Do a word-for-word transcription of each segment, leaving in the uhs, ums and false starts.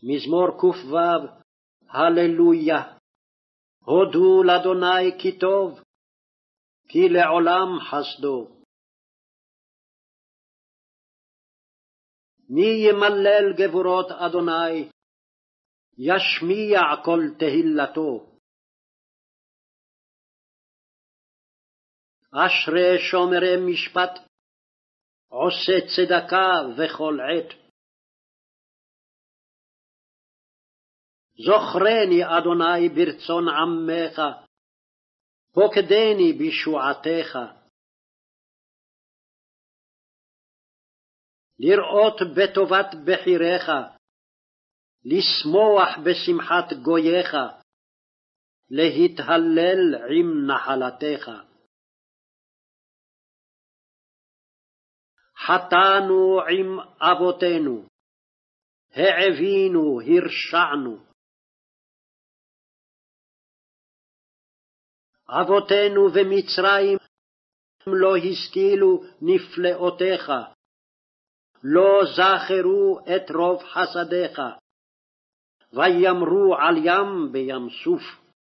מזמור ק"ו. הללויה. הודו לאדוני כי טוב, כי לעולם חסדו. מי ימלל גבורות אדוני, ישמיע כל תהילתו. אשרי שומרי משפט, עושה צדקה בכל עת. זוכרני אדוני ברצון עמך, פוקדני בישועתך. לראות בטובת בחיריך, לשמוח בשמחת גוייך, להתהלל עם נחלתך. חטאנו עם אבותינו, העבינו, הרשענו. אבותינו במצרים לא השכילו נפלאותיך, לא זכרו את רוב חסדיך, ויאמרו על ים בים סוף.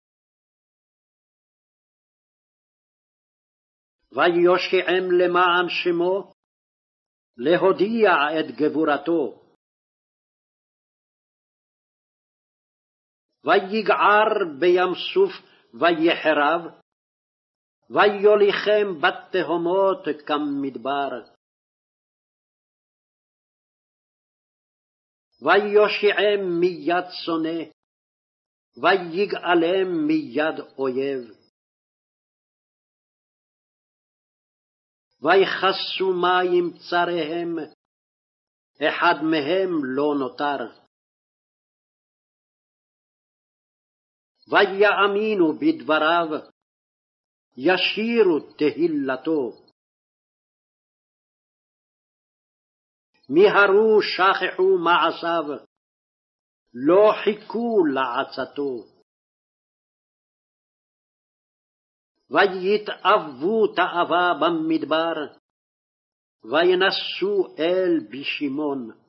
ויושיעם למען שמו, להודיע את גבורתו. ויגער בים סוף ויחרב, ויוליכם בתהומות כמדבר. ויושיעם מיד שונא, ויגאלם מיד אויב. ויכסו מים צריהם, אחד מהם לא נותר. ויאמינו בדבריו, ישירו תהילתו. מיהרו שכחו מעשיו, לא חיכו לעצתו. ויתאוו תאווה במדבר, וינסו אל בשמעון.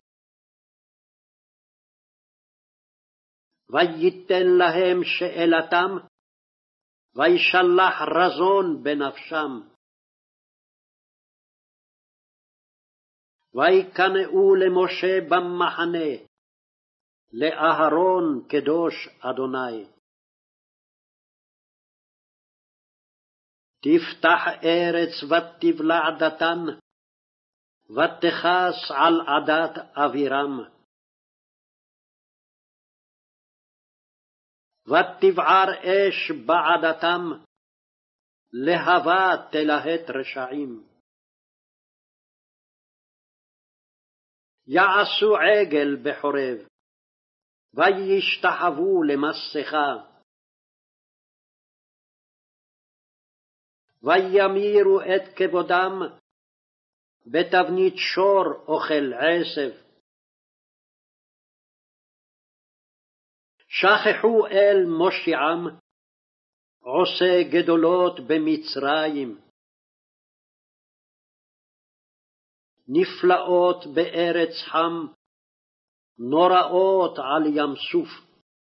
וייתן להם שאלתם, וישלח רזון בנפשם. ויקנאו למשה במחנה, לאהרון קדוש אדוני. תפתח ארץ ותבלע דתן, ותכס על עדת אבירם. ותבער אש בעדתם, להבה תלהט רשעים. יעשו עגל בחורב, וישתחוו למסכה. וימירו את כבודם, בתבנית שור אוכל עשב. שכחו אל מושיעם, עושה גדולות במצרים. נפלאות בארץ חם, נוראות על ים סוף.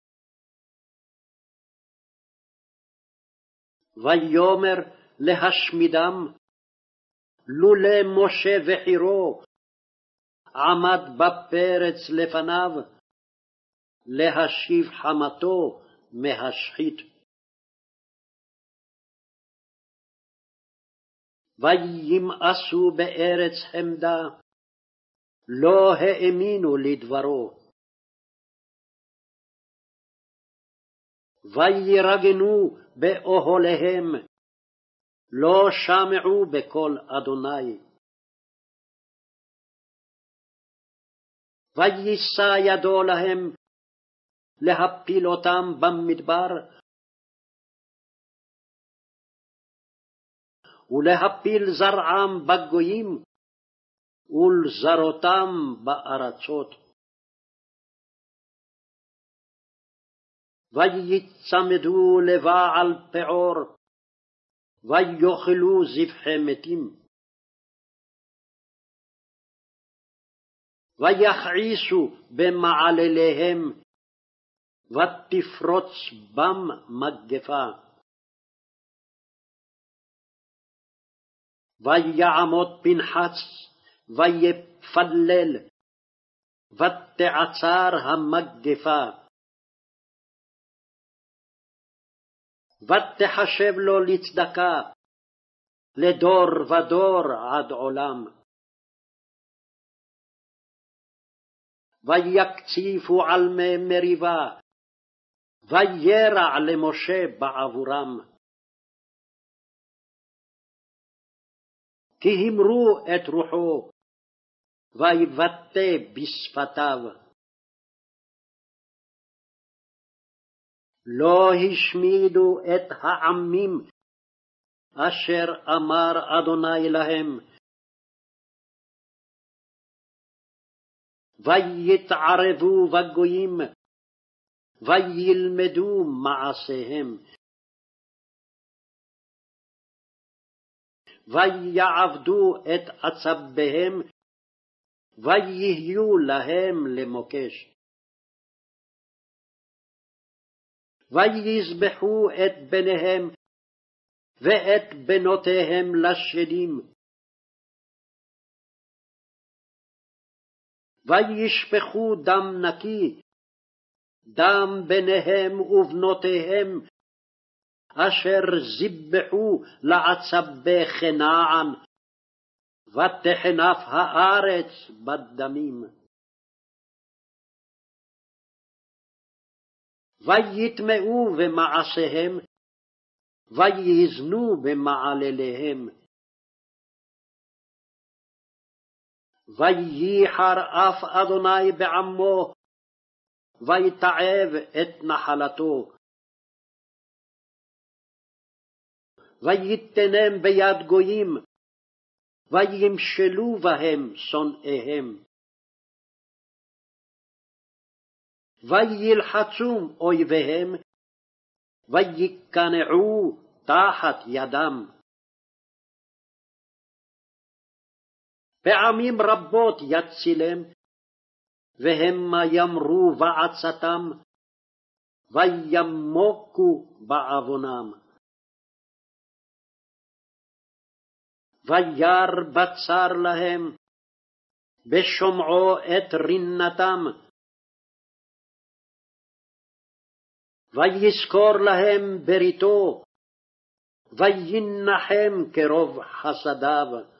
ויאמר להשמידם, לולא משה וחירו, עמד בפרץ לפניו, להשיב חמתו מהשחית. וימאסו בארץ חמדה, לא האמינו לדברו. וירגנו באוהליהם, לא שמעו בקול אדוני. ויישא ידו להם, להפיל אותם במדבר, ולהפיל זרעם בגויים, ולזרותם בארצות. ויצמדו לבעל פעור, ויאכלו זבחי מתים. ויכעיסו במעלליהם, ותפרוץ בם מגפה. ויעמוד פנחס, ויפלל, ותעצר המגפה. ותחשב לו לצדקה, לדור ודור עד עולם. ויקציפו על מי מריבה, וירע למשה בעבורם. כי המרו את רוחו, ויבטא בשפתיו. לא השמידו את העמים, אשר אמר אדוני להם. ויתערבו בגויים, וילמדו מעשיהם. ויעבדו את עצביהם, ויהיו להם למוקש. ויזבחו את בניהם, ואת בנותיהם לשדים. וישפכו דם נקי, דם בניהם ובנותיהם, אשר זבחו לעצבי כנען, ותחנף הארץ בדמים. ויטמעו במעשיהם, ויזנו במעלליהם. וייחר אף אדוני בעמו, ויתעב את נחלתו. ויתנם ביד גויים, וימשלו בהם שונאיהם. וילחצום אויביהם, ויקנעו תחת ידם. פעמים רבות יצילם, והמה ימרו בעצתם, וימוקו בעוונם. וירא בצר להם, בשומעו את רינתם. ויזכור להם בריתו, וינחם כרוב חסדיו.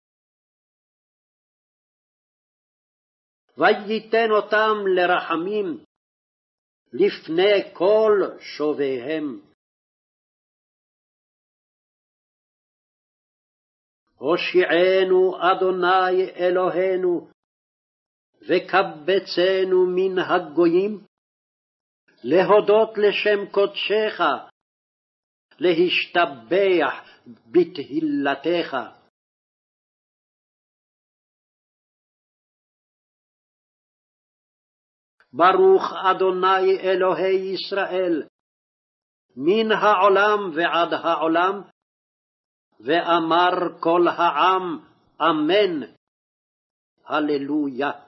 וייתן אותם לרחמים, לפני כל שוביהם. הושיענו אדוני אלוהינו, וקבצנו מן הגויים, להודות לשם קודשך, להשתבח בתהילתך. ברוך אדוני אלוהי ישראל, מן העולם ועד העולם, ואמר כל העם, אמן, הללויה.